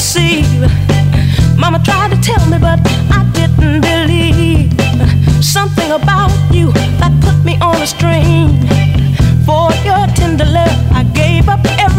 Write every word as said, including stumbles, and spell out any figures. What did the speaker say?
deceive. Mama tried to tell me, but I didn't believe. Something about you that put me on a string. For your tender love, I gave up everything.